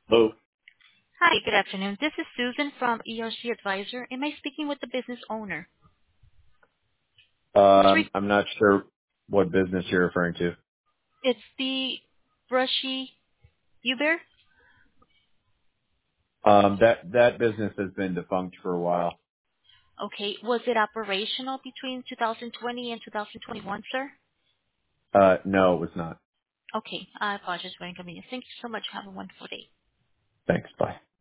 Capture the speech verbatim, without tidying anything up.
Hello. Hi, good afternoon. This is Susan from E R C Advisor. Am I speaking with the business owner? This Um, re- I'm not sure what business you're referring to. it's the Brushy Uber. Um, that that business has been defunct for a while. Okay. Was it operational between two thousand twenty and two thousand twenty-one, sir? Uh, no, it was not. Okay. I apologize for inconvenience. Thank you so much. Have a wonderful day. Thanks. Bye.